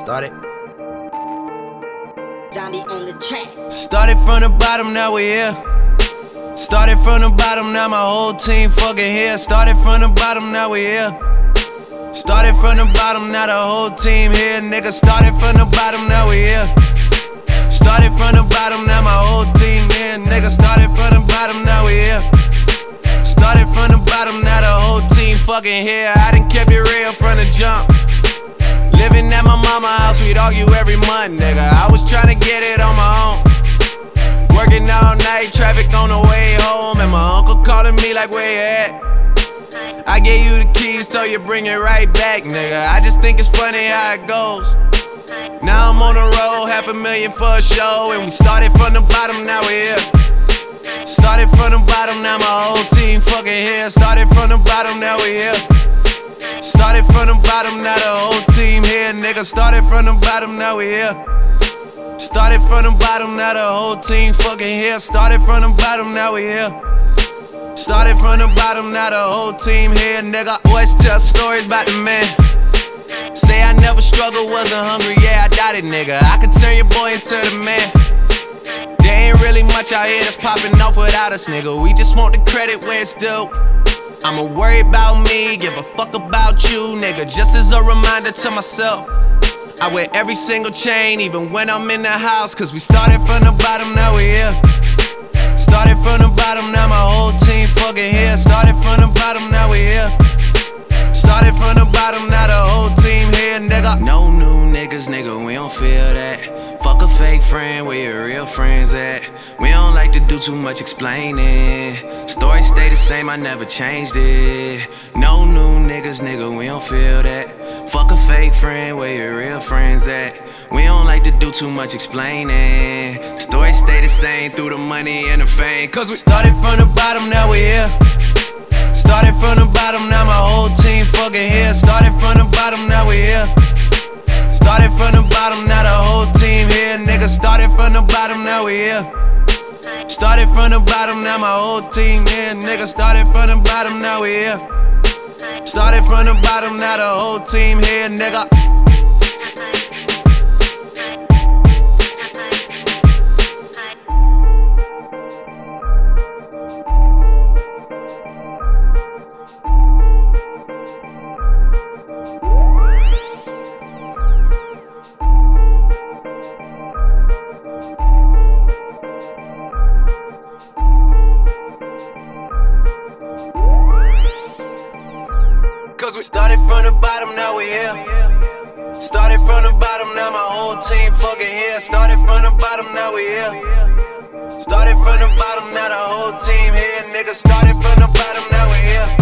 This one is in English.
Started. Zombie on the track. Started from the bottom, now we here. Started from the bottom, now my whole team fucking here. Started from the bottom, now we here. Started from the bottom, now the whole team here, nigga. Started from the bottom, now we here. Started from the bottom, now my whole team here, nigga. Started from the bottom, now we here. Started from the bottom, now the whole team fucking here. I done kept it real from the jump. Living at my mama's house, we'd argue every month, nigga. I was tryna get it on my own. Working all night, traffic on the way home, and my uncle calling me like, where you at? I gave you the keys, told you bring it right back, nigga. I just think it's funny how it goes. Now I'm on the road, $500,000 for a show, and we started from the bottom, now we here. Started from the bottom, now my whole team fucking here. Started from the bottom, now we here. Started from the bottom, now the whole team here, nigga. Started from the bottom, now we here. Started from the bottom, now the whole team fucking here. Started from the bottom, now we here. Started from the bottom, now the whole team here, nigga. Always tell stories about the man. Say I never struggled, wasn't hungry, yeah, I doubt it, nigga. I could turn your boy into the man. There ain't really much out here that's popping off without us, nigga. We just want the credit where it's due. I'ma worry about me, give a fuck about you, nigga. Just as a reminder to myself, I wear every single chain, even when I'm in the house. Cause we started from the bottom, now we here. Started from the bottom, now my whole team fucking here. Started from the bottom, now we here. Started from the bottom, now the whole team here, nigga. No new niggas, nigga, we don't feel that. Fuck a fake friend, where your real friends at? We don't like to do too much explaining. Story stay the same, I never changed it. No new niggas, nigga, we don't feel that. Fuck a fake friend, where your real friends at? We don't like to do too much explaining. Story stay the same through the money and the fame. Cause we started from the bottom, now we here. Started from the bottom, now my whole team fucking here. Started from the bottom, now we here. Started from the bottom, now the whole team here, nigga. Started from the bottom, now we here. Started from the bottom, now my whole team here, nigga. Started from the bottom, now we here. Started from the bottom, now the whole team here, nigga. Cause we started from the bottom, now we here. Started from the bottom, now my whole team fucking here. Started from the bottom, now we here. Started from the bottom, now the whole team here, nigga. Started from the bottom, now we here.